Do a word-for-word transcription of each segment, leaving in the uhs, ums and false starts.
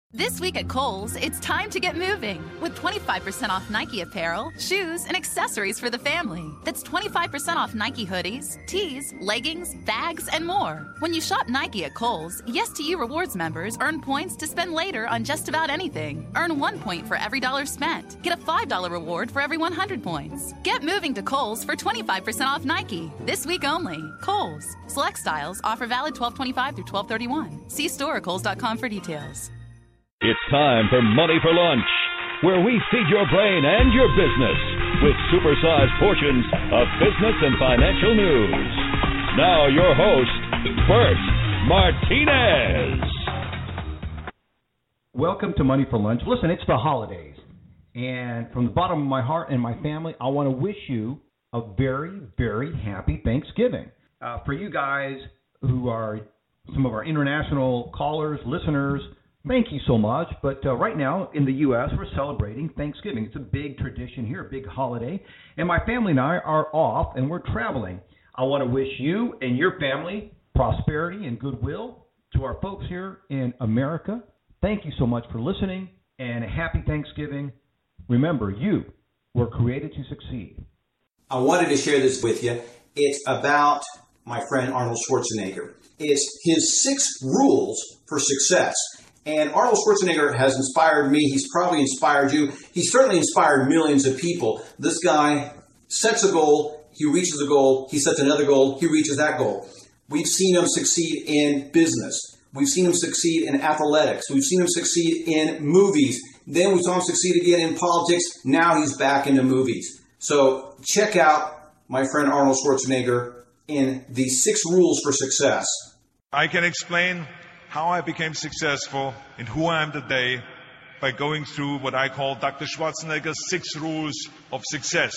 This week at Kohl's, it's time to get moving with twenty-five percent off Nike apparel, shoes, and accessories for the family. That's twenty-five percent off Nike hoodies, tees, leggings, bags, and more. When you shop Nike at Kohl's, Yes to You Rewards members earn points to spend later on just about anything. Earn one point for every dollar spent. Get a five dollar reward for every one hundred points. Get moving to Kohl's for twenty-five percent off Nike. This week only. Kohl's. Select styles. Offer valid twelve twenty-five through twelve thirty-one. See store or kohls dot com for details. It's time for Money for Lunch, where we feed your brain and your business with supersized portions of business and financial news. Now your host, Bert Martinez. Welcome to Money for Lunch. Listen, it's the holidays, and from the bottom of my heart and my family, I want to wish you a very, very happy Thanksgiving. Uh, for you guys who are some of our international callers, listeners, thank you so much. But uh, right now in the U S, we're celebrating Thanksgiving. It's a big tradition here, a big holiday. And my family and I are off, and we're traveling. I want to wish you and your family prosperity and goodwill. To our folks here in America, thank you so much for listening, and a happy Thanksgiving. Remember, you were created to succeed. I wanted to share this with you. It's about my friend Arnold Schwarzenegger. It's his six rules for success. And Arnold Schwarzenegger has inspired me. He's probably inspired you. He's certainly inspired millions of people. This guy sets a goal. He reaches a goal. He sets another goal. He reaches that goal. We've seen him succeed in business. We've seen him succeed in athletics. We've seen him succeed in movies. Then we saw him succeed again in politics. Now he's back into movies. So check out my friend Arnold Schwarzenegger in the six rules for success. I can explain how I became successful and who I am today by going through what I call Doctor Schwarzenegger's six rules of success.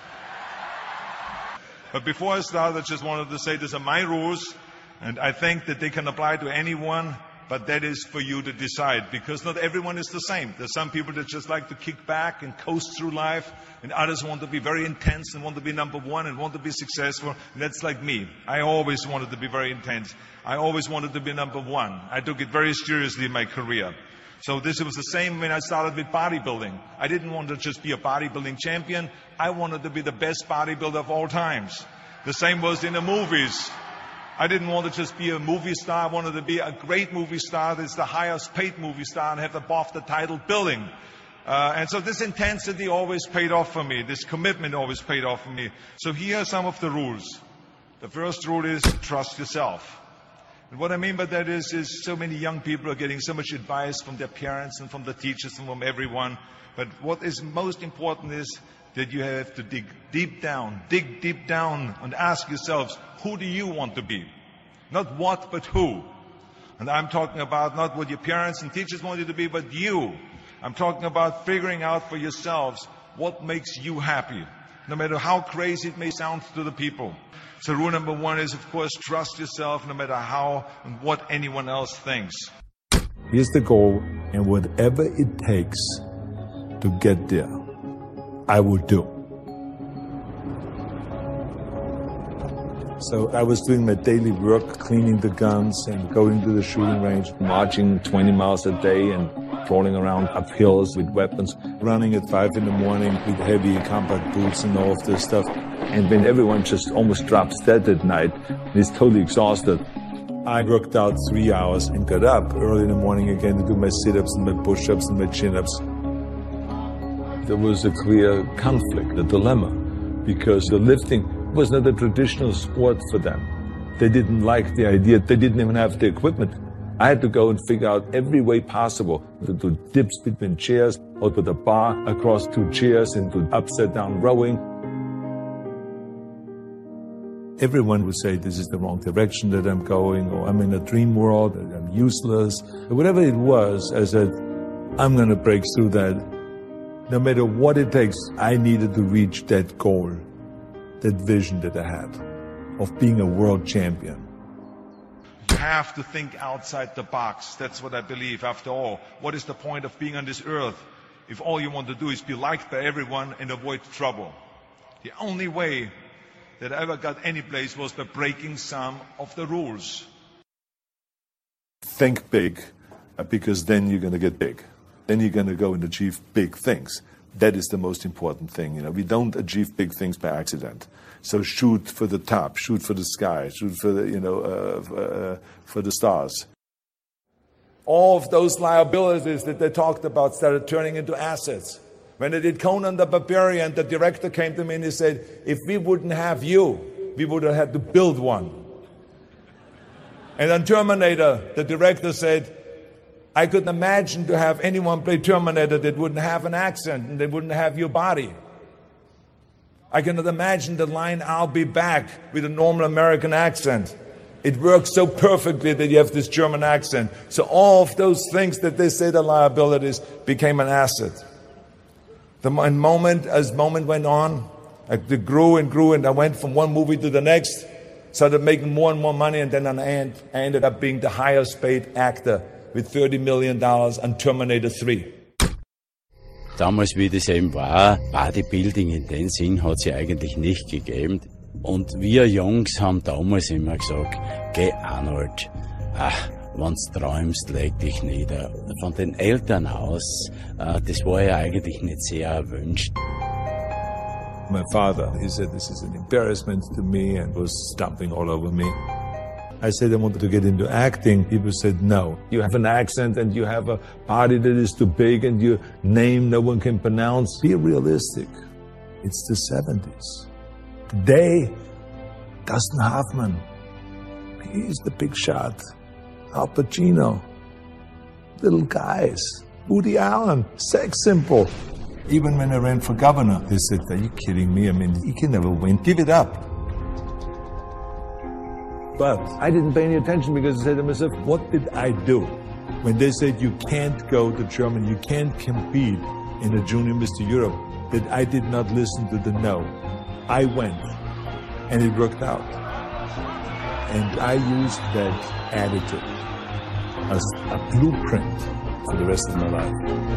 But before I start, I just wanted to say these are my rules, and I think that they can apply to anyone, but that is for you to decide, because not everyone is the same. There's some people that just like to kick back and coast through life, and others want to be very intense and want to be number one and want to be successful. And that's like me. I always wanted to be very intense. I always wanted to be number one. I took it very seriously in my career. So this was the same when I started with bodybuilding. I didn't want to just be a bodybuilding champion. I wanted to be the best bodybuilder of all times. The same was in the movies. I didn't want to just be a movie star. I wanted to be a great movie star that's the highest paid movie star and have above the title billing. Uh, and so this intensity always paid off for me. This commitment always paid off for me. So here are some of the rules. The first rule is trust yourself. And what I mean by that is, is so many young people are getting so much advice from their parents and from the teachers and from everyone. But what is most important is that you have to dig deep down, dig deep down and ask yourselves, who do you want to be? Not what, but who. And I'm talking about not what your parents and teachers want you to be, but you. I'm talking about figuring out for yourselves what makes you happy, no matter how crazy it may sound to the people. So rule number one is, of course, trust yourself no matter how and what anyone else thinks. Here's the goal, and whatever it takes to get there, I will do. So I was doing my daily work, cleaning the guns and going to the shooting range, marching twenty miles a day and crawling around up hills with weapons, running at five in the morning with heavy combat boots and all of this stuff. And when everyone just almost drops dead at night and is totally exhausted, I worked out three hours and got up early in the morning again to do my sit-ups and my push-ups and my chin-ups. There was a clear conflict, a dilemma, because the lifting was not a traditional sport for them. They didn't like the idea. They didn't even have the equipment. I had to go and figure out every way possible to do dips between chairs or put a bar across two chairs and do upside down rowing. Everyone would say this is the wrong direction that I'm going, or I'm in a dream world, and I'm useless. Whatever it was, I said, I'm going to break through that. No matter what it takes, I needed to reach that goal, that vision that I had of being a world champion. You have to think outside the box. That's what I believe. After all, what is the point of being on this earth if all you want to do is be liked by everyone and avoid trouble? The only way that I ever got any place was by breaking some of the rules. Think big. uh, because then you're going to get big. Then you're going to go and achieve big things. That is the most important thing. You know, we don't achieve big things by accident. So shoot for the top, shoot for the sky, shoot for the, you know, uh, uh, for the stars. All of those liabilities that they talked about started turning into assets. When they did Conan the Barbarian, the director came to me and he said, if we wouldn't have you, we would have had to build one. And on Terminator, the director said, I couldn't imagine to have anyone play Terminator that wouldn't have an accent and they wouldn't have your body. I cannot imagine the line, I'll be back, with a normal American accent. It works so perfectly that you have this German accent. So all of those things that they said are liabilities became an asset. The moment, as moment went on, it grew and grew, and I went from one movie to the next, started making more and more money, and then I ended up being the highest paid actor with thirty million dollars on Terminator three. Damals, wie das eben war, Bodybuilding in dem Sinn hat es ja eigentlich nicht gegeben. Und wir Jungs haben damals immer gesagt, geh Arnold, ach, wenn's träumst, leg dich nieder. Von den Eltern aus, äh, das war ja eigentlich nicht sehr erwünscht. My father, he said, this is an embarrassment to me, and was stomping all over me. I said I wanted to get into acting. People said, no. You have an accent and you have a body that is too big and your name no one can pronounce. Be realistic. It's the seventies. Today, Dustin Hoffman, he's the big shot. Al Pacino, little guys. Woody Allen, sex symbol. Even when I ran for governor, they said, are you kidding me? I mean, you can never win. Give it up. But I didn't pay any attention because I said to myself, what did I do? When they said you can't go to Germany, you can't compete in a Junior Mister Europe, that I did not listen to the no. I went, and it worked out. And I used that attitude as a blueprint for the rest of my life.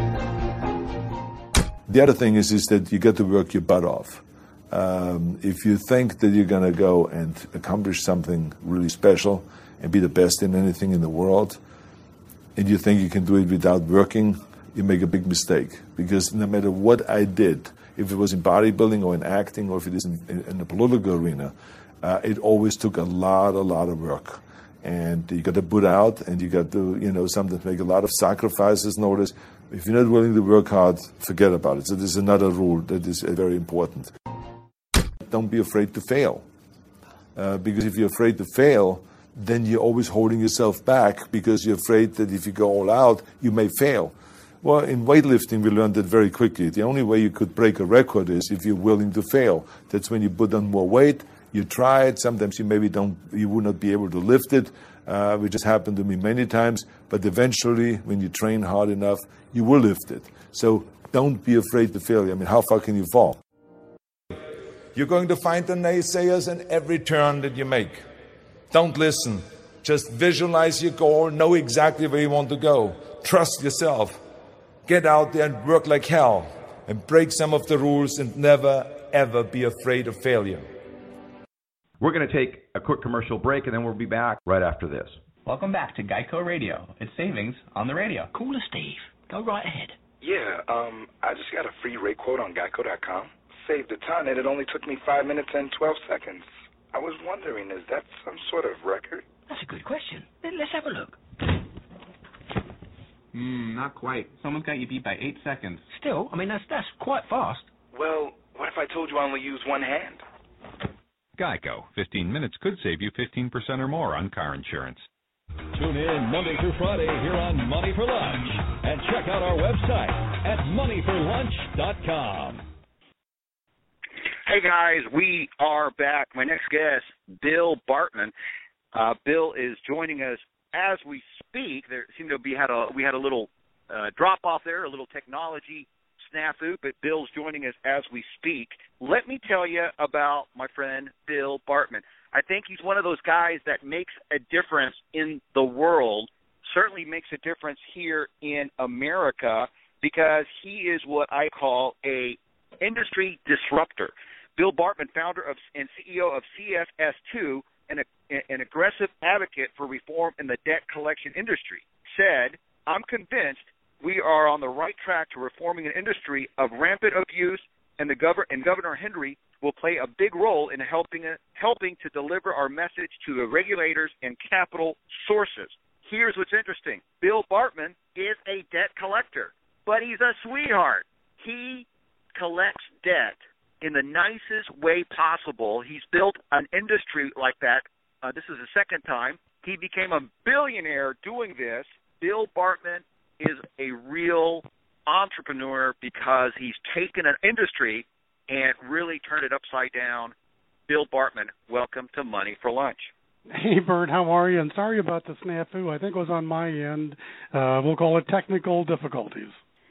The other thing is, is that you got to work your butt off. Um, if you think that you're going to go and accomplish something really special and be the best in anything in the world, and you think you can do it without working, you make a big mistake. Because no matter what I did, if it was in bodybuilding or in acting or if it is in, in, in the political arena, uh, it always took a lot, a lot of work. And you got to put out, and you got to, you know, sometimes make a lot of sacrifices. Notice, if you're not willing to work hard, forget about it. So there's another rule that is very important. Don't be afraid to fail. Uh, because if you're afraid to fail, then you're always holding yourself back because you're afraid that if you go all out, you may fail. Well, in weightlifting, we learned that very quickly. The only way you could break a record is if you're willing to fail. That's when you put on more weight, you try it. Sometimes you maybe don't, you will not be able to lift it, uh, which has happened to me many times. But eventually, when you train hard enough, you will lift it. So don't be afraid to fail. I mean, how far can you fall? You're going to find the naysayers in every turn that you make. Don't listen. Just visualize your goal, know exactly where you want to go. Trust yourself. Get out there and work like hell. And break some of the rules and never, ever be afraid of failure. We're going to take a quick commercial break, and then we'll be back right after this. Welcome back to Geico Radio. It's savings on the radio. Call us, Steve. Go right ahead. Yeah, um, I just got a free rate quote on Geico dot com. Saved a ton, and it only took me five minutes and twelve seconds. I was wondering, is that some sort of record? That's a good question. Let's have a look. Hmm, not quite. Someone's got you beat by eight seconds. Still, I mean, that's that's quite fast. Well, what if I told you I only use one hand? Geico. fifteen minutes could save you fifteen percent or more on car insurance. Tune in Monday through Friday here on Money for Lunch. And check out our website at money for lunch dot com. Hey, guys, we are back. My next guest, Bill Bartman. Uh, Bill is joining us as we speak. There seemed to be had a we had a little uh, drop off there, a little technology snafu, but Bill's joining us as we speak. Let me tell you about my friend Bill Bartman. I think he's one of those guys that makes a difference in the world. Certainly makes a difference here in America because he is what I call a industry disruptor. Bill Bartman, founder of and C E O of C F S two, an, an aggressive advocate for reform in the debt collection industry, said I'm convinced we are on the right track to reforming an industry of rampant abuse, and the gov- and Governor Henry will play a big role in helping helping to deliver our message to the regulators and capital sources. Here's what's interesting. Bill Bartman is a debt collector, but he's a sweetheart. He collects debt in the nicest way possible. He's built an industry like that. Uh, this is the second time. He became a billionaire doing this. Bill Bartman is a real entrepreneur because he's taken an industry and really turned it upside down. Bill Bartman, welcome to Money for Lunch. Hey, Bert, how are you? And sorry about the snafu. I think it was on my end. Uh, we'll call it technical difficulties.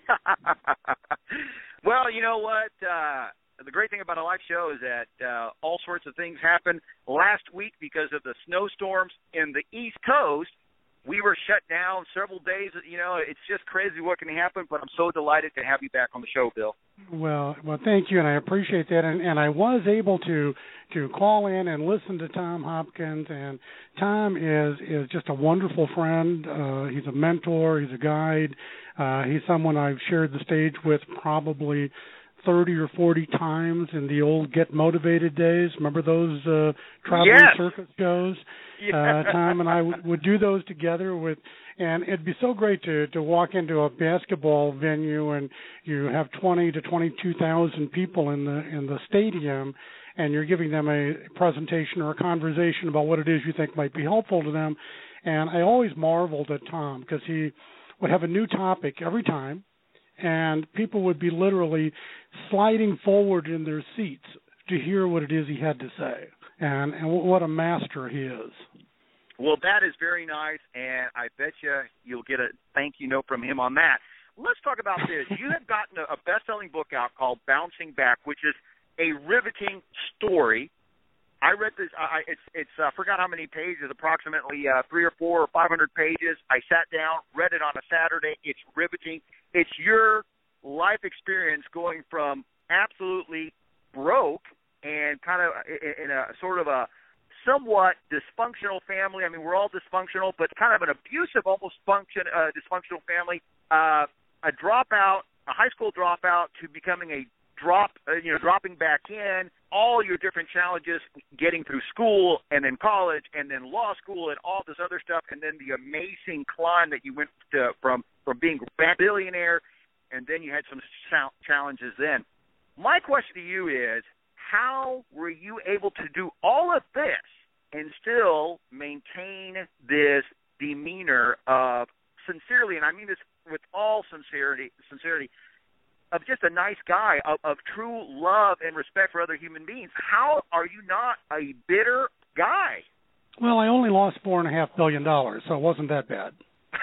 Well, you know what? Uh, the great thing about a live show is that uh, all sorts of things happened. Last week, because of the snowstorms in the East Coast, we were shut down several days. You know, it's just crazy what can happen, but I'm so delighted to have you back on the show, Bill. Well, well, thank you, and I appreciate that. And, and I was able to to call in and listen to Tom Hopkins, and Tom is is just a wonderful friend. Uh, he's a mentor. He's a guide. Uh, he's someone I've shared the stage with probably thirty or forty times in the old Get Motivated days. Remember those uh, traveling yes. circus shows? Yeah. Uh, Tom and I would, would do those together with, and it'd be so great to, to walk into a basketball venue and you have twenty to twenty-two thousand people in the in the stadium, and you're giving them a presentation or a conversation about what it is you think might be helpful to them. And I always marveled at Tom because he would have a new topic every time, and people would be literally sliding forward in their seats to hear what it is he had to say. And, and what a master he is. Well, that is very nice, and I bet you you'll get a thank you note from him on that. Let's talk about this. You have gotten a, a best-selling book out called Bouncing Back, which is a riveting story. I read this. I, it's it's I uh, forgot how many pages, approximately uh, three or four or five hundred pages. I sat down, read it on a Saturday. It's riveting. It's your life experience going from absolutely broke and kind of in a sort of a somewhat dysfunctional family. I mean, we're all dysfunctional, but kind of an abusive, almost function, uh, dysfunctional family. Uh, a dropout, a high school dropout, to becoming a drop, uh, you know, dropping back in. All your different challenges, getting through school and then college and then law school and all this other stuff, and then the amazing climb that you went to, from from being a billionaire, and then you had some challenges then. My question to you is, how were you able to do all of this and still maintain this demeanor of sincerely, and I mean this with all sincerity, sincerity, of just a nice guy, of, of true love and respect for other human beings? How are you not a bitter guy? Well, I only lost four and a half billion dollars, so it wasn't that bad.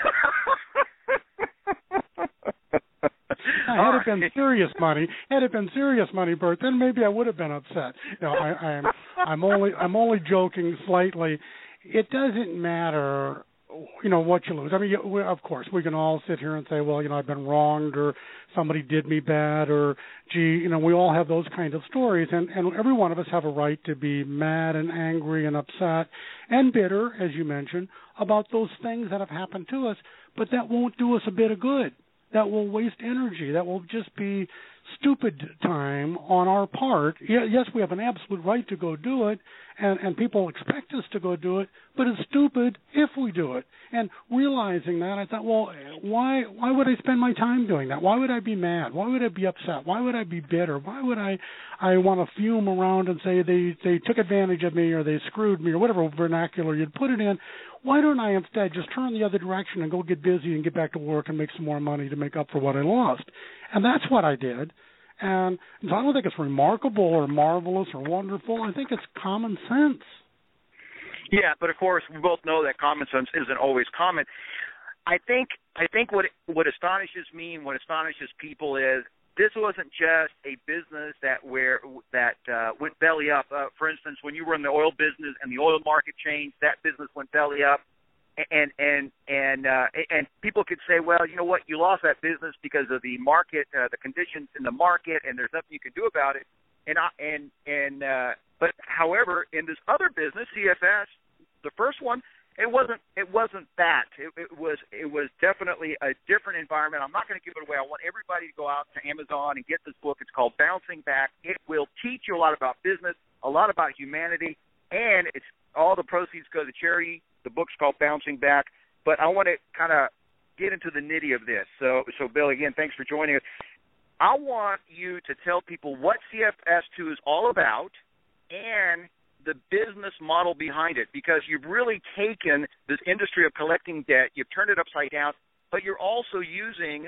Had it been serious money, had it been serious money, Bert, then maybe I would have been upset. You know, I, I'm, I'm only, I'm only joking slightly. It doesn't matter, you know, what you lose. I mean, we, of course, we can all sit here and say, well, you know, I've been wronged, or somebody did me bad, or gee, you know, we all have those kind of stories, and, and every one of us have a right to be mad and angry and upset and bitter, as you mentioned, about those things that have happened to us. But that won't do us a bit of good. That will waste energy. That will just be stupid time on our part. Yes, we have an absolute right to go do it, and, and people expect us to go do it, but it's stupid if we do it. And realizing that, I thought, well, why why would I spend my time doing that? Why would I be mad? Why would I be upset? Why would I be bitter? Why would I I want to fume around and say they, they took advantage of me, or they screwed me, or whatever vernacular you'd put it in? Why don't I instead just turn the other direction and go get busy and get back to work and make some more money to make up for what I lost? And that's what I did. And so I don't think it's remarkable or marvelous or wonderful. I think it's common sense. Yeah, but of course we both know that common sense isn't always common. I think I think what what astonishes me and what astonishes people is this wasn't just a business that where that uh, went belly up. Uh, for instance, when you were in the oil business and the oil market changed, that business went belly up, and and and uh, and people could say, well, you know what, you lost that business because of the market, uh, the conditions in the market, and there's nothing you can do about it. And I, and and uh, but however, in this other business, C F S, the first one, it wasn't it wasn't that. It, it was it was definitely a different environment. I'm not going to give it away. I want everybody to go out to Amazon and get this book. It's called Bouncing Back. It will teach you a lot about business, a lot about humanity, and it's all the proceeds go to charity. The book's called Bouncing Back. But I want to kind of get into the nitty of this. So, so Bill, again, thanks for joining us. I want you to tell people what C F S two is all about and the business model behind it, because you've really taken this industry of collecting debt, you've turned it upside down, but you're also using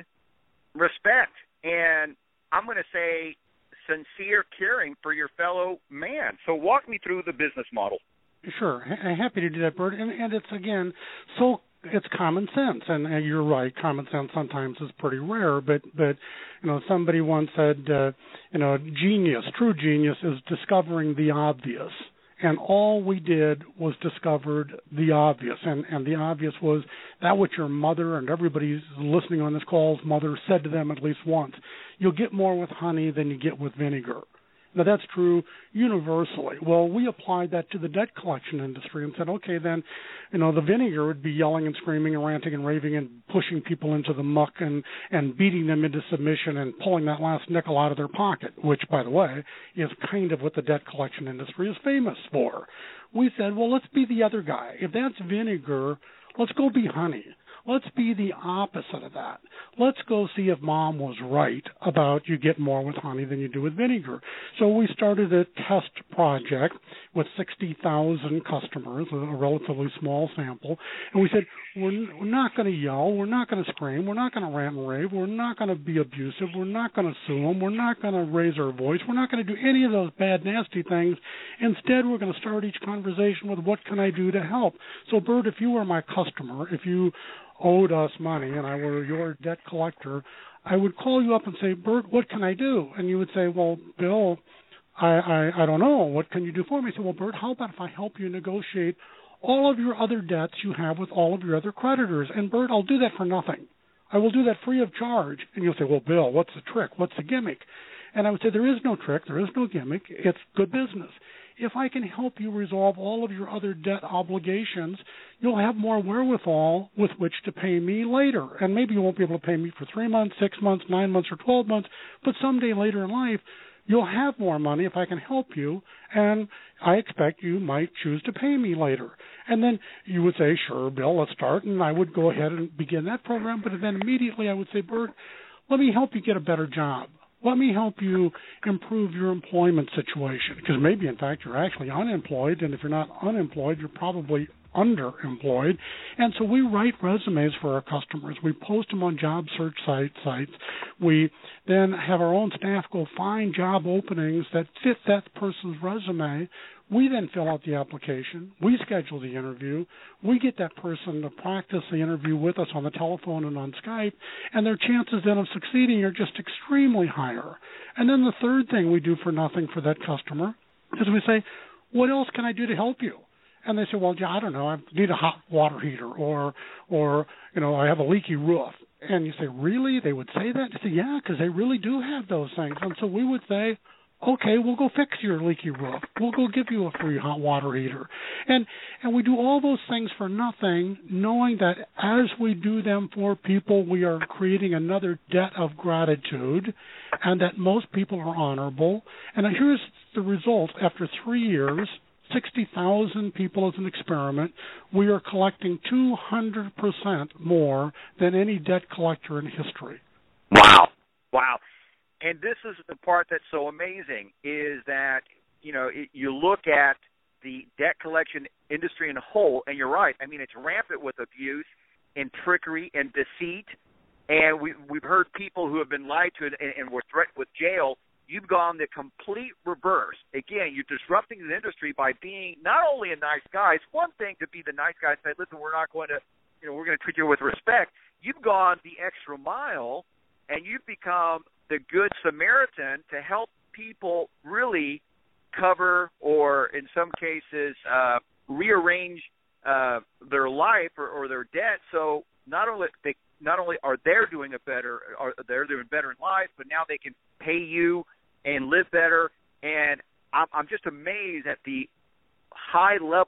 respect and, I'm going to say, sincere caring for your fellow man. So walk me through the business model. Sure. I'm happy to do that, Bert. And, and it's, again, so it's common sense. And, and you're right, common sense sometimes is pretty rare. But, but you know, somebody once said, uh, you know, genius, true genius is discovering the obvious. And all we did was discovered the obvious. And, and the obvious was that what your mother and everybody listening on this call's mother said to them at least once. You'll get more with honey than you get with vinegar. Now, that's true universally. Well, we applied that to the debt collection industry and said, okay, then, you know, the vinegar would be yelling and screaming and ranting and raving and pushing people into the muck and, and beating them into submission and pulling that last nickel out of their pocket, which, by the way, is kind of what the debt collection industry is famous for. We said, well, let's be the other guy. If that's vinegar, let's go be honey. Let's be the opposite of that. Let's go see if Mom was right about you get more with honey than you do with vinegar. So we started a test project with sixty thousand customers, a relatively small sample, and we said, we're, we're not going to yell, we're not going to scream, we're not going to rant and rave, we're not going to be abusive, we're not going to sue them, we're not going to raise our voice, we're not going to do any of those bad, nasty things. Instead, we're going to start each conversation with, what can I do to help? So, Bert, if you were my customer, if you owed us money and I were your debt collector, I would call you up and say, Bert, what can I do? And you would say, well, Bill, I, I, I don't know. What can you do for me? I said, well, Bert, how about if I help you negotiate all of your other debts you have with all of your other creditors? And, Bert, I'll do that for nothing. I will do that free of charge. And you'll say, well, Bill, what's the trick? What's the gimmick? And I would say, there is no trick. There is no gimmick. It's good business. If I can help you resolve all of your other debt obligations, you'll have more wherewithal with which to pay me later. And maybe you won't be able to pay me for three months, six months, nine months, or twelve months, but someday later in life, you'll have more money if I can help you, and I expect you might choose to pay me later. And then you would say, sure, Bill, let's start, and I would go ahead and begin that program, but then immediately I would say, Bert, let me help you get a better job. Let me help you improve your employment situation, because maybe, in fact, you're actually unemployed, and if you're not unemployed, you're probably underemployed. And so we write resumes for our customers. We post them on job search site sites. We then have our own staff go find job openings that fit that person's resume. We then fill out the application. We schedule the interview. We get that person to practice the interview with us on the telephone and on Skype, and their chances then of succeeding are just extremely higher. And then the third thing we do for nothing for that customer is we say, what else can I do to help you? And they say, well, yeah, I don't know, I need a hot water heater, or, or you know, I have a leaky roof. And you say, really? They would say that? They say, yeah, because they really do have those things. And so we would say, okay, we'll go fix your leaky roof. We'll go give you a free hot water heater. And and we do all those things for nothing, knowing that as we do them for people, we are creating another debt of gratitude, and that most people are honorable. And here's the result. After three years, sixty thousand people as an experiment, we are collecting two hundred percent more than any debt collector in history. Wow. Wow. And this is the part that's so amazing, is that, you know, it, you look at the debt collection industry in a whole, and you're right. I mean, it's rampant with abuse and trickery and deceit. And we, we've heard people who have been lied to and, and were threatened with jail. You've gone the complete reverse. Again, you're disrupting the industry by being not only a nice guy. It's one thing to be the nice guy and say, listen, we're not going to, you know, we're going to treat you with respect. You've gone the extra mile, and you've become the good Samaritan to help people really cover, or in some cases uh, rearrange uh, their life or, or their debt. So not only they not only are they doing a better, are they're doing better in life, but now they can pay you and live better. And I'm, I'm just amazed at the high level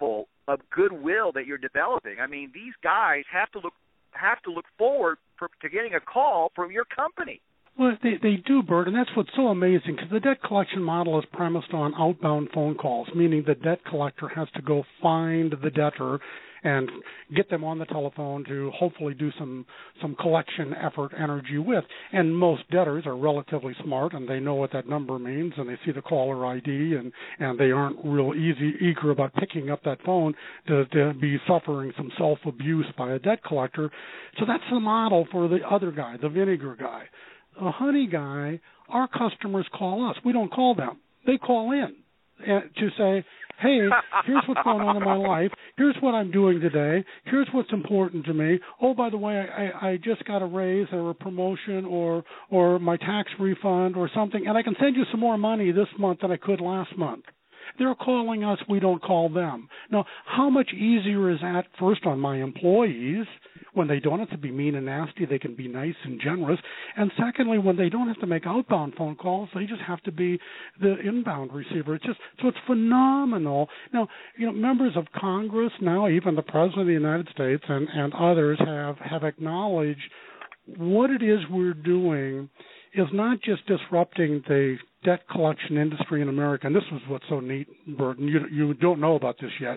of goodwill that you're developing. I mean, these guys have to look have to look forward for, to getting a call from your company. Well, they they do, Bert, and that's what's so amazing, because the debt collection model is premised on outbound phone calls, meaning the debt collector has to go find the debtor and get them on the telephone to hopefully do some some collection effort energy with. And most debtors are relatively smart, and they know what that number means, and they see the caller I D, and, and they aren't real easy eager about picking up that phone to, to be suffering some self-abuse by a debt collector. So that's the model for the other guy, the vinegar guy. The honey guy, our customers call us. We don't call them. They call in to say, hey, here's what's going on in my life. Here's what I'm doing today. Here's what's important to me. Oh, by the way, I, I just got a raise or a promotion or or my tax refund or something, and I can send you some more money this month than I could last month. They're calling us. We don't call them. Now, how much easier is that, first, on my employees, when they don't have to be mean and nasty, they can be nice and generous, and secondly, when they don't have to make outbound phone calls, they just have to be the inbound receiver. It's just, so it's phenomenal. Now, you know, members of Congress now, even the President of the United States and, and others have, have acknowledged what it is we're doing is not just disrupting the debt collection industry in America, and this is what's so neat, Burton, you, you don't know about this yet.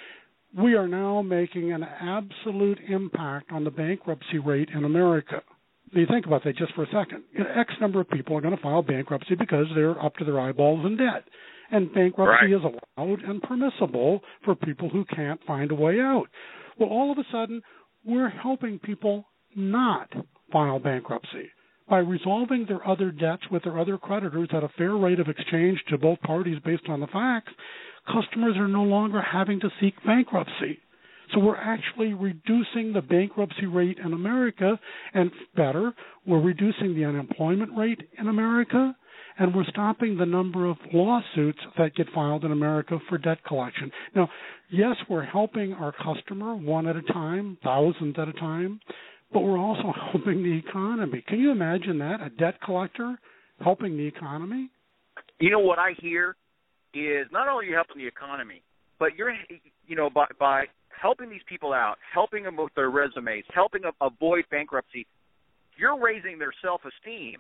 We are now making an absolute impact on the bankruptcy rate in America. Now, you think about that just for a second. X number of people are going to file bankruptcy because they're up to their eyeballs in debt. And bankruptcy right. is allowed and permissible for people who can't find a way out. Well, all of a sudden, we're helping people not file bankruptcy by resolving their other debts with their other creditors at a fair rate of exchange to both parties based on the facts. Customers are no longer having to seek bankruptcy. So we're actually reducing the bankruptcy rate in America, and better, we're reducing the unemployment rate in America, and we're stopping the number of lawsuits that get filed in America for debt collection. Now, yes, we're helping our customer one at a time, thousands at a time, but we're also helping the economy. Can you imagine that, a debt collector helping the economy? You know, what I hear is not only are you helping the economy, but you're, you know, by, by helping these people out, helping them with their resumes, helping them avoid bankruptcy, you're raising their self-esteem.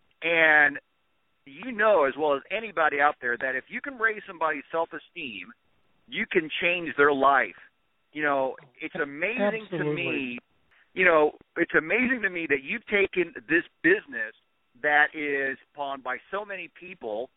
And you know as well as anybody out there that if you can raise somebody's self-esteem, you can change their life. You know, it's amazing Absolutely. to me, you know, it's amazing to me that you've taken this business that is spawned by so many people,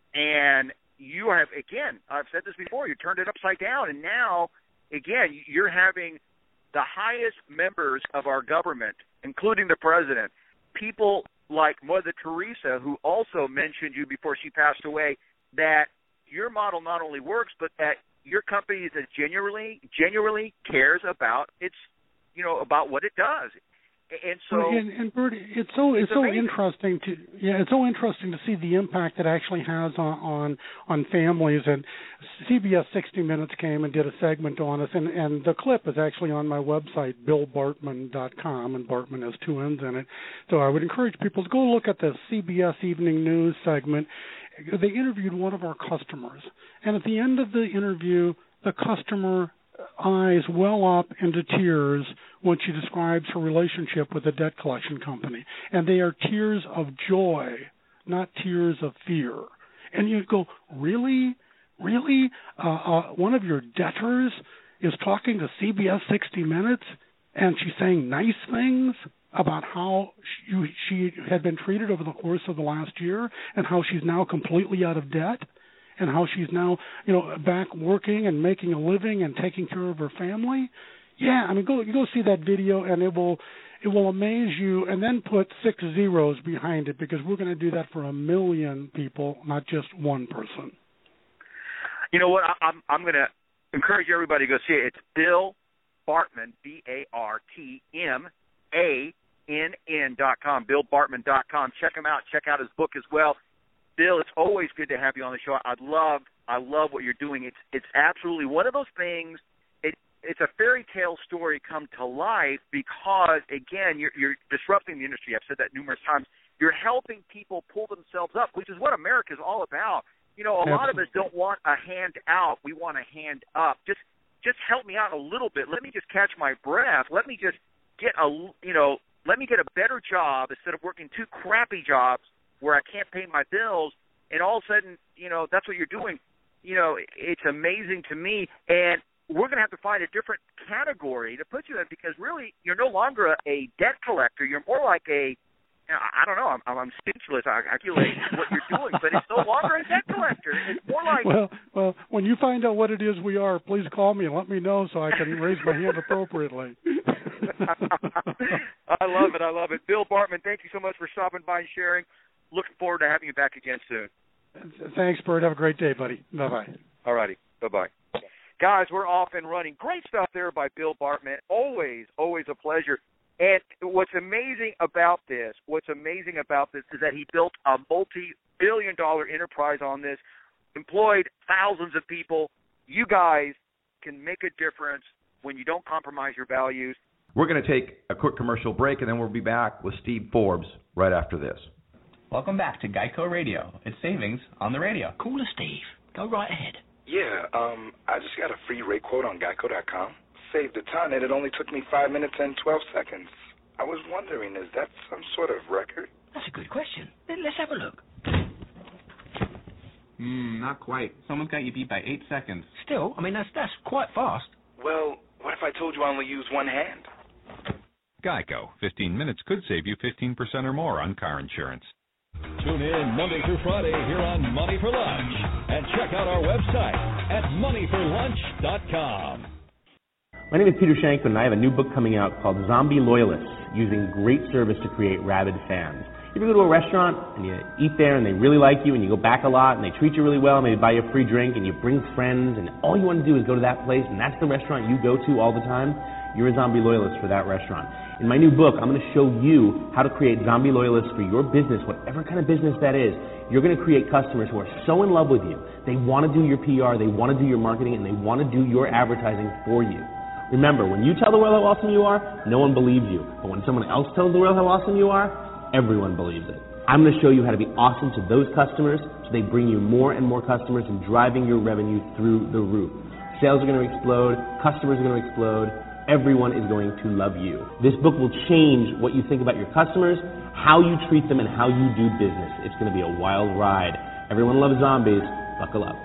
and you have, again, I've said this before, you turned it upside down, and now, again, you're having the highest members of our government, including the president, people like Mother Teresa, who also mentioned you before she passed away, that your model not only works, but that your company is genuinely, genuinely cares about its, you know, about what it does. And so, and, and Bert, it's so it's, it's so interesting to yeah, it's so interesting to see the impact it actually has on, on on families. And C B S sixty minutes came and did a segment on us, and, and the clip is actually on my website, bill bartman dot com, and Bartman has two N's in it. So I would encourage people to go look at the C B S Evening News segment. They interviewed one of our customers, and at the end of the interview, the customer eyes well up into tears when she describes her relationship with a debt collection company. And they are tears of joy, not tears of fear. And you go, really? Really? Uh, uh, one of your debtors is talking to C B S sixty minutes, and she's saying nice things about how she, she had been treated over the course of the last year and how she's now completely out of debt? And how she's now, you know, back working and making a living and taking care of her family. Yeah, I mean, go you go see that video, and it will it will amaze you. And then put six zeros behind it, because we're going to do that for a million people, not just one person. You know what? I, I'm I'm going to encourage everybody to go see it. It's Bill Bartman, B A R T M A N N dot com, bill bartman dot com. Check him out. Check out his book as well. Bill, it's always good to have you on the show. I love, I love what you're doing. It's, it's absolutely one of those things. It, it's a fairy tale story come to life because, again, you're, you're disrupting the industry. I've said that numerous times. You're helping people pull themselves up, which is what America is all about. You know, a Absolutely. lot of us don't want a hand out. We want a hand up. Just just help me out a little bit. Let me just catch my breath. Let me just get a, you know, let me get a better job instead of working two crappy jobs where I can't pay my bills. And all of a sudden, you know, that's what you're doing. You know, it's amazing to me. And we're going to have to find a different category to put you in, because really you're no longer a, a debt collector. You're more like a, I don't know, I'm, I'm speechless. I calculate what you're doing, but it's no longer a debt collector. It's more like... Well, well, when you find out what it is we are, please call me and let me know so I can raise my hand appropriately. I love it. I love it. Bill Bartman, thank you so much for stopping by and sharing. Looking forward to having you back again soon. Thanks, Bert. Have a great day, buddy. Bye-bye. All righty. Bye-bye. Guys, we're off and running. Great stuff there by Bill Bartman. Always, always a pleasure. And what's amazing about this, what's amazing about this is that he built a multi-billion dollar enterprise on this, employed thousands of people. You guys can make a difference when you don't compromise your values. We're going to take a quick commercial break, and then we'll be back with Steve Forbes right after this. Welcome back to Geico Radio. It's savings on the radio. Call us, Steve. Go right ahead. Yeah, um, I just got a free rate quote on Geico dot com. Saved a ton, and it only took me five minutes and twelve seconds. I was wondering, is that some sort of record? That's a good question. Let's have a look. Hmm, not quite. Someone's got you beat by eight seconds. Still, I mean, that's that's quite fast. Well, what if I told you I only use one hand? Geico. fifteen minutes could save you fifteen percent or more on car insurance. Tune in Monday through Friday here on Money for Lunch, and check out our website at money for lunch dot com. My name is Peter Shankman, and I have a new book coming out called Zombie Loyalists, Using Great Service to Create Rabid Fans. You ever go to a restaurant and you eat there and they really like you and you go back a lot and they treat you really well and they buy you a free drink and you bring friends and all you want to do is go to that place and that's the restaurant you go to all the time? You're a zombie loyalist for that restaurant. In my new book, I'm going to show you how to create zombie loyalists for your business, whatever kind of business that is. You're going to create customers who are so in love with you. They want to do your P R, they want to do your marketing, and they want to do your advertising for you. Remember, when you tell the world how awesome you are, no one believes you. But when someone else tells the world how awesome you are, everyone believes it. I'm going to show you how to be awesome to those customers so they bring you more and more customers and driving your revenue through the roof. Sales are going to explode. Customers are going to explode. Everyone is going to love you. This book will change what you think about your customers, how you treat them, and how you do business. It's going to be a wild ride. Everyone loves zombies. Buckle up.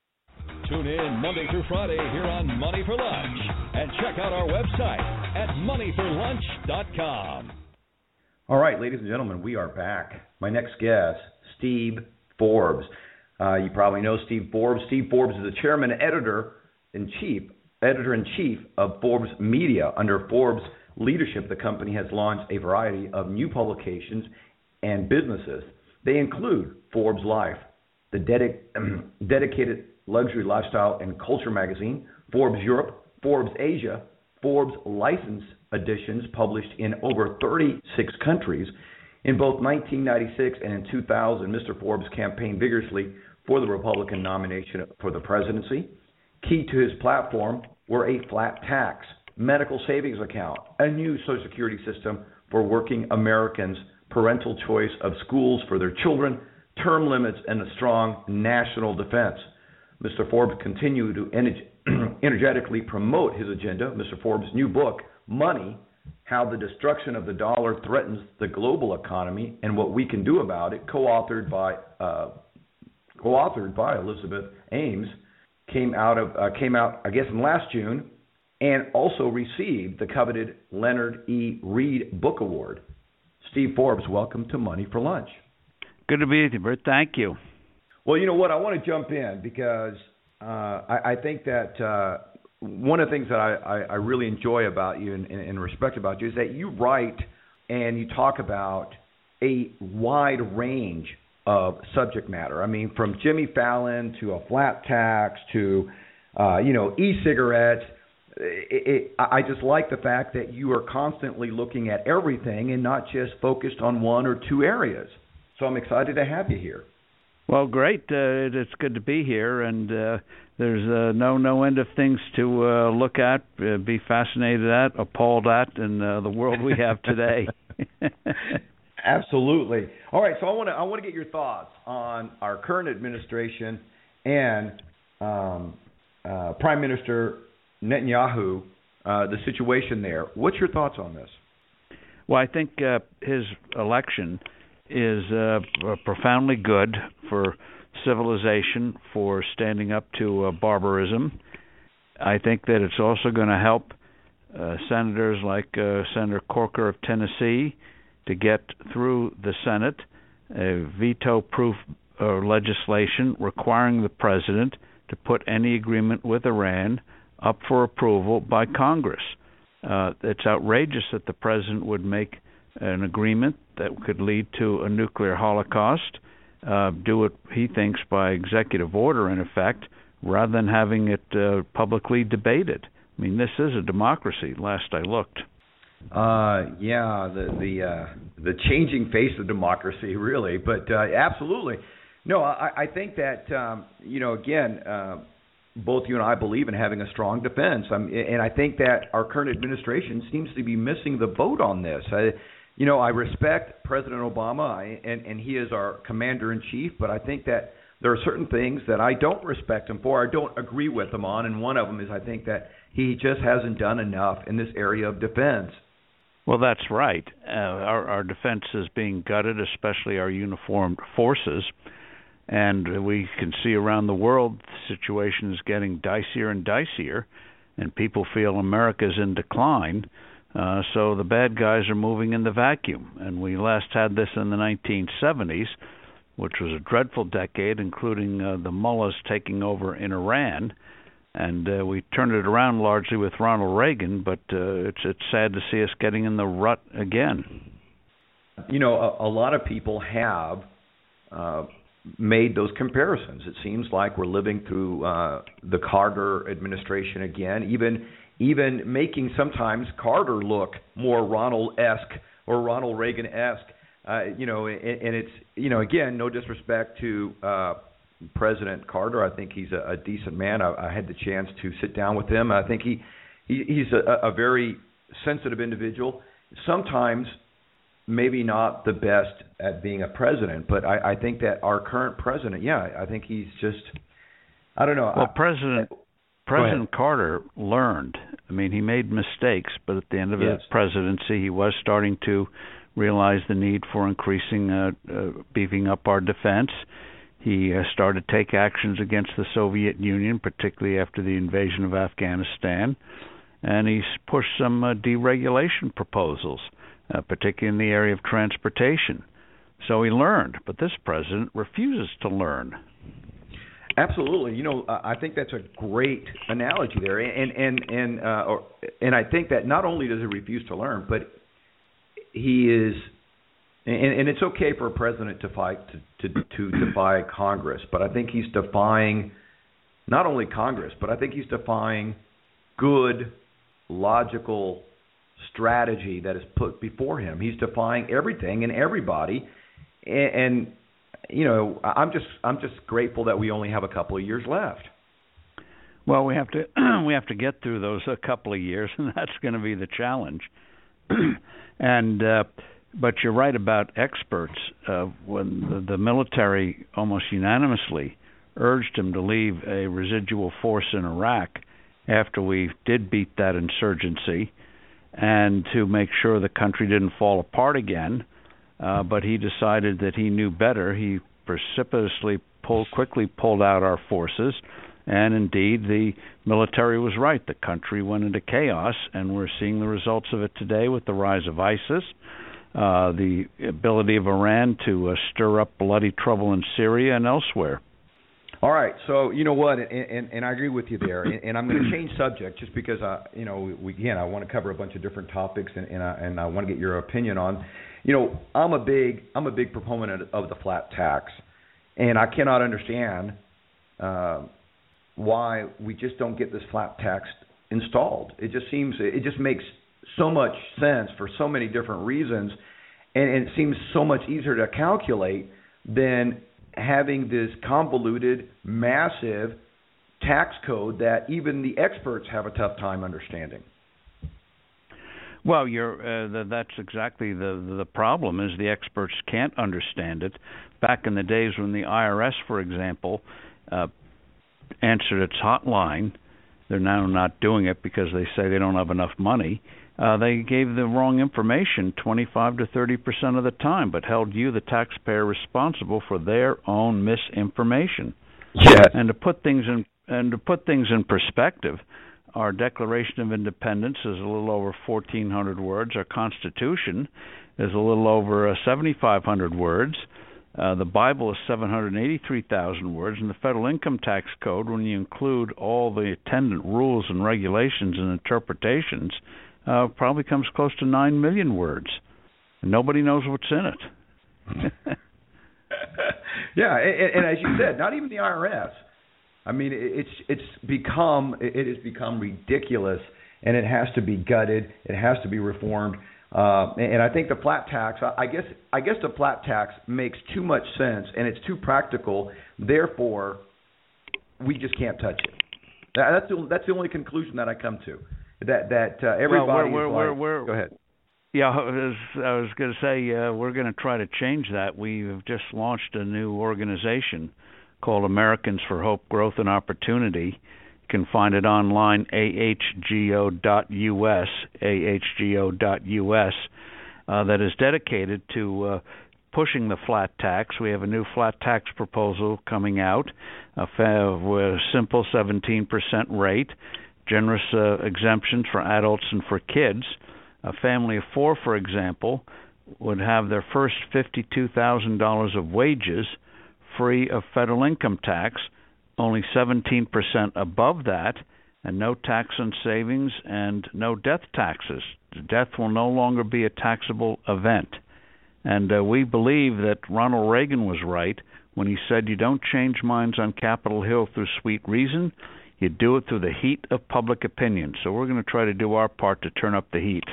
Tune in Monday through Friday here on Money for Lunch, and check out our website at money for lunch dot com. All right, ladies and gentlemen, we are back. My next guest, Steve Forbes. Uh, you probably know Steve Forbes. Steve Forbes is the chairman, editor-in-chief, editor-in-chief of Forbes Media. Under Forbes' leadership, the company has launched a variety of new publications and businesses. They include Forbes Life, the dedic- dedicated luxury lifestyle and culture magazine, Forbes Europe, Forbes Asia, Forbes License editions published in over thirty-six countries. In both nineteen ninety-six and in two thousand, Mister Forbes campaigned vigorously for the Republican nomination for the presidency. Key to his platform were a flat tax, medical savings account, a new Social Security system for working Americans, parental choice of schools for their children, term limits, and a strong national defense. Mister Forbes continued to energetically promote his agenda. Mister Forbes' new book, Money, How the Destruction of the Dollar Threatens the Global Economy and What We Can Do About It, co-authored by uh, co-authored by Elizabeth Ames, came out of uh, came out I guess in last June, and also received the coveted Leonard E. Reed Book Award. Steve Forbes, welcome to Money for Lunch. Good to be with you, Bert. Thank you. Well, you know what? I want to jump in because uh, I, I think that uh, one of the things that I, I, I really enjoy about you and, and, and respect about you is that you write and you talk about a wide range of subject matter. I mean, from Jimmy Fallon to a flat tax to, uh, you know, e-cigarettes. It, it, I just like the fact that you are constantly looking at everything and not just focused on one or two areas. So I'm excited to have you here. Well, great. Uh, it's good to be here, and uh, there's uh, no no end of things to uh, look at, uh, be fascinated at, appalled at in uh, the world we have today. Absolutely. All right, so I want to I want to get your thoughts on our current administration and um, uh, Prime Minister Netanyahu, uh, the situation there. What's your thoughts on this? Well, I think uh, his election is uh, profoundly good for civilization, for standing up to uh, barbarism. I think that it's also going to help uh, senators like uh, Senator Corker of Tennessee to get through the Senate a veto-proof uh, legislation requiring the president to put any agreement with Iran up for approval by Congress. Uh, it's outrageous that the president would make an agreement that could lead to a nuclear holocaust, uh, do it, he thinks, by executive order, in effect, rather than having it uh, publicly debated. I mean, this is a democracy, last I looked. Uh, yeah, the the uh, the changing face of democracy, really. But uh, absolutely, no. I, I think that um, you know, again, uh, both you and I believe in having a strong defense, um, and I think that our current administration seems to be missing the boat on this. I, you know, I respect President Obama, I, and and he is our commander in chief, but I think that there are certain things that I don't respect him for, I don't agree with him on, and one of them is I think that he just hasn't done enough in this area of defense. Well, that's right. Uh, our, our defense is being gutted, especially our uniformed forces. And we can see around the world the situation is getting dicier and dicier, and people feel America's in decline. Uh, so the bad guys are moving in the vacuum. And we last had this in the nineteen seventies, which was a dreadful decade, including uh, the mullahs taking over in Iran. And uh, we turned it around largely with Ronald Reagan, but uh, it's it's sad to see us getting in the rut again. You know, a, a lot of people have uh, made those comparisons. It seems like we're living through uh, the Carter administration again, even even making sometimes Carter look more Ronald-esque or Ronald Reagan-esque. Uh, you know, and, and it's, you know, again, no disrespect to uh, President Carter. I think he's a, a decent man. I, I had the chance to sit down with him. I think he, he he's a, a very sensitive individual. Sometimes maybe not the best at being a president, but I, I think that our current president, yeah, I think he's just, I don't know. Well, I, President I, President Carter learned. I mean, he made mistakes, but at the end of yes. his presidency, he was starting to realize the need for increasing, uh, uh, beefing up our defense. He uh, started to take actions against the Soviet Union, particularly after the invasion of Afghanistan, and he's pushed some uh, deregulation proposals, uh, particularly in the area of transportation. So he learned, but this president refuses to learn. Absolutely, you know, I think that's a great analogy there, and and and uh, or, and I think that not only does he refuse to learn, but he is, and, and it's okay for a president to fight to, to to defy Congress, but I think he's defying not only Congress, but I think he's defying good, logical strategy that is put before him. He's defying everything and everybody, and, and you know, I'm just I'm just grateful that we only have a couple of years left. Well, we have to we have to get through those a couple of years, and that's going to be the challenge. and uh, but you're right about experts. Uh, when the, the military almost unanimously urged him to leave a residual force in Iraq after we did beat that insurgency, and to make sure the country didn't fall apart again. Uh, but he decided that he knew better. He precipitously pulled, quickly pulled out our forces, and indeed the military was right. The country went into chaos, and we're seeing the results of it today with the rise of ISIS, uh, the ability of Iran to uh, stir up bloody trouble in Syria and elsewhere. All right, so you know what, and, and, and I agree with you there, and, and I'm going to change subject just because, I, you know, we, again, I want to cover a bunch of different topics, and, and, I, and I want to get your opinion on. You know, I'm a big I'm a big proponent of the flat tax, and I cannot understand uh, why we just don't get this flat tax installed. It just seems it just makes so much sense for so many different reasons, and, and it seems so much easier to calculate than having this convoluted, massive tax code that even the experts have a tough time understanding. Well, you're, uh, that's exactly the the problem, is the experts can't understand it. Back in the days when the I R S, for example, uh, answered its hotline they're now not doing it because they say they don't have enough money. Uh, they gave the wrong information twenty-five to thirty percent of the time, but held you, the taxpayer, responsible for their own misinformation. Yes. And to put things in and to put things in perspective, our Declaration of Independence is a little over fourteen hundred words. Our Constitution is a little over uh, seventy-five hundred words. Uh, the Bible is seven hundred eighty-three thousand words, and the Federal Income Tax Code, when you include all the attendant rules and regulations and interpretations, uh, probably comes close to nine million words. And nobody knows what's in it. Yeah, and, and as you said, not even the I R S. I mean, it's it's become it has become ridiculous, and it has to be gutted. It has to be reformed. Uh, and I think the flat tax, I guess, I guess the flat tax makes too much sense, and it's too practical. Therefore, we just can't touch it. That's the that's the only conclusion that I come to. That that uh, everybody well, we're, is we're, like, we're, go ahead. Yeah, I was, I was going to say uh, we're going to try to change that. We've just launched a new organization called Americans for Hope, Growth, and Opportunity. You can find it online, A H G O dot U S, A H G O dot U S, uh, that is dedicated to uh, pushing the flat tax. We have a new flat tax proposal coming out, a fa- with a simple seventeen percent rate, generous uh, exemptions for adults and for kids. A family of four, for example, would have their first fifty-two thousand dollars of wages free of federal income tax, only seventeen percent above that, and no tax on savings and no death taxes. Death will no longer be a taxable event. And uh, we believe that Ronald Reagan was right when he said you don't change minds on Capitol Hill through sweet reason, you do it through the heat of public opinion. So we're going to try to do our part to turn up the heat.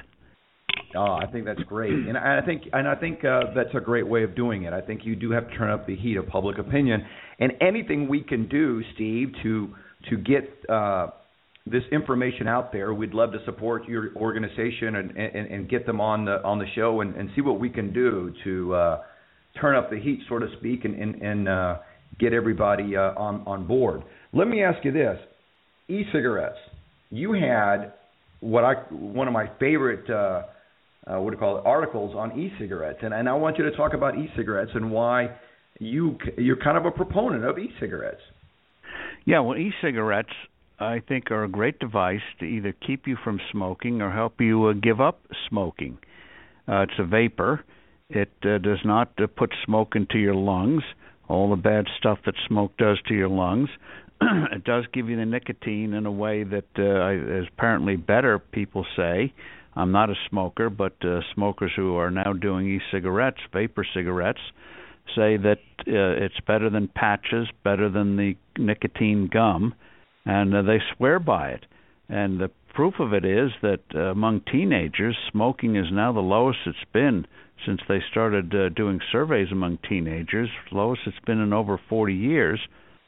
Oh, I think that's great, and I think and I think uh, that's a great way of doing it. I think you do have to turn up the heat of public opinion, and anything we can do, Steve, to to get uh, this information out there, we'd love to support your organization and, and, and get them on the on the show and, and see what we can do to uh, turn up the heat, so to speak, and and, and uh, get everybody uh, on on board. Let me ask you this: e-cigarettes. You had what I one of my favorite. Uh, Uh, what do you call it, articles on e-cigarettes, and, and I want you to talk about e-cigarettes and why you you're kind of a proponent of e-cigarettes. Yeah, well, e-cigarettes I think are a great device to either keep you from smoking or help you uh, give up smoking. Uh, it's a vapor. It uh, does not uh, put smoke into your lungs, all the bad stuff that smoke does to your lungs. It does give you the nicotine in a way that uh, is apparently better, people say. I'm not a smoker, but uh, smokers who are now doing e-cigarettes, vapor cigarettes, say that uh, it's better than patches, better than the nicotine gum, and uh, they swear by it. And the proof of it is that uh, among teenagers, smoking is now the lowest it's been since they started uh, doing surveys among teenagers, lowest it's been in over forty years.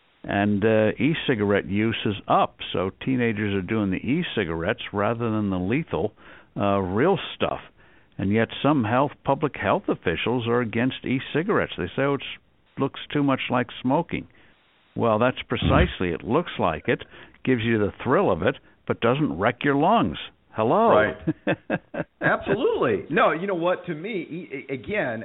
And uh, e-cigarette use is up, so teenagers are doing the e-cigarettes rather than the lethal Uh, real stuff, and yet some health, public health officials are against e-cigarettes. They say, oh, it looks too much like smoking. Well, that's precisely it. Looks like it, gives you the thrill of it, but doesn't wreck your lungs. Hello. Right. Absolutely. No, you know what? To me, again,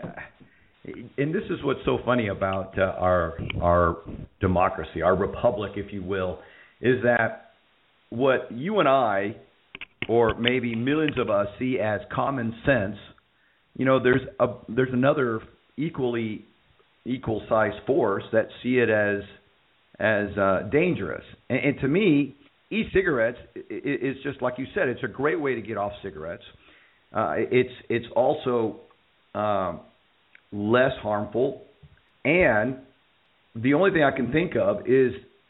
and this is what's so funny about uh, our our democracy, our republic, if you will, is that what you and I, or maybe millions of us, see as common sense, you know, there's a there's another equally equal sized force that see it as as uh, dangerous. And, and to me, e-cigarettes is just like you said. It's a great way to get off cigarettes. Uh, it's it's also um, less harmful, and the only thing I can think of is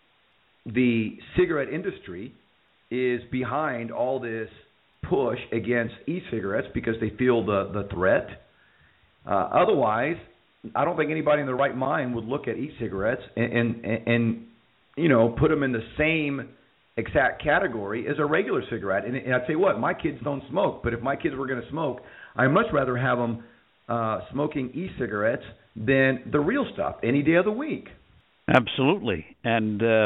the cigarette industry is behind all this push against e-cigarettes because they feel the, the threat. Uh, otherwise, I don't think anybody in their right mind would look at e-cigarettes and, and, and you know, put them in the same exact category as a regular cigarette. And, and I'd say, what, my kids don't smoke, but if my kids were going to smoke, I'd much rather have them uh, smoking e-cigarettes than the real stuff any day of the week. Absolutely. And uh,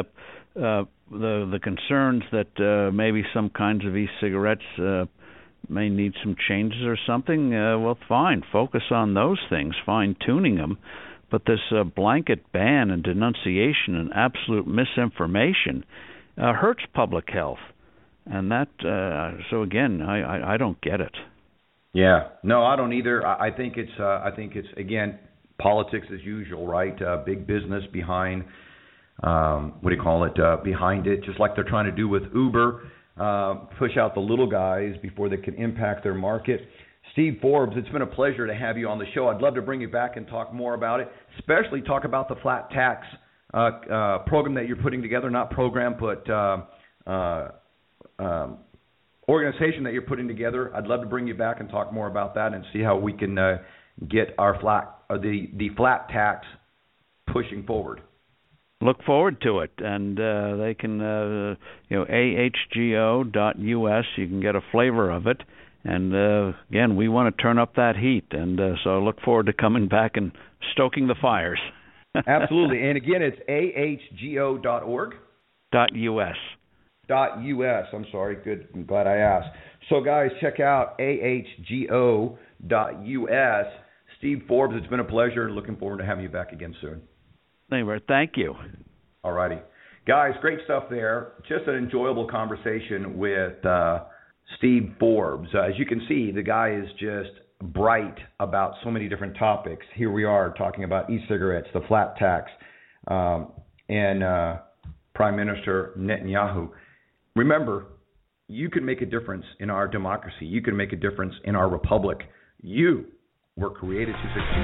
uh, the the concerns that uh, maybe some kinds of e-cigarettes uh, may need some changes or something, uh, well, fine. Focus on those things, fine-tuning them. But this uh, blanket ban and denunciation and absolute misinformation uh, hurts public health. And that, uh, so again, I, I, I don't get it. Yeah, no, I don't either. I, I think it's, uh, I think it's again, politics as usual, right? Uh, big business behind, um, what do you call it? Uh, behind it, just like they're trying to do with Uber, uh, push out the little guys before they can impact their market. Steve Forbes, it's been a pleasure to have you on the show. I'd love to bring you back and talk more about it, especially talk about the flat tax uh, uh, program that you're putting together, not program, but uh, uh, um, organization that you're putting together. I'd love to bring you back and talk more about that and see how we can uh, get our flat, uh, the the flat tax pushing forward. Look forward to it, and uh, they can, uh, you know, A H G O dot U S. You can get a flavor of it. And, uh, again, we want to turn up that heat, and uh, so I look forward to coming back and stoking the fires. Absolutely. And, again, it's A H G O dot org? Dot U S. Dot U S. I'm sorry. Good. I'm glad I asked. So, guys, check out A H G O dot U S. Steve Forbes, it's been a pleasure. Looking forward to having you back again soon. Anyway, thank you. All righty. Guys, great stuff there. Just an enjoyable conversation with uh, Steve Forbes. Uh, as you can see, the guy is just bright about so many different topics. Here we are talking about e-cigarettes, the flat tax, um, and uh, Prime Minister Netanyahu. Remember, you can make a difference in our democracy. You can make a difference in our republic. You were created to succeed.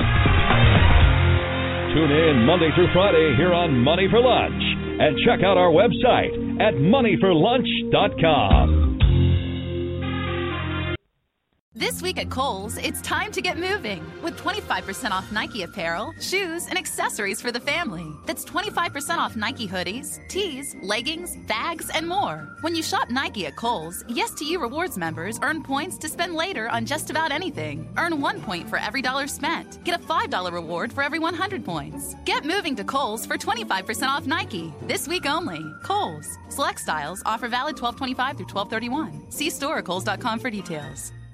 Tune in Monday through Friday here on Money for Lunch, and check out our website at money for lunch dot com. This week at Kohl's, it's time to get moving with twenty-five percent off Nike apparel, shoes, and accessories for the family. That's twenty-five percent off Nike hoodies, tees, leggings, bags, and more. When you shop Nike at Kohl's, Yes to You Rewards members earn points to spend later on just about anything. Earn one point for every dollar spent. Get a five dollar reward for every one hundred points. Get moving to Kohl's for twenty-five percent off Nike. This week only. Kohl's. Select styles. Offer valid twelve twenty-five through twelve thirty-one. See store or kohls dot com for details.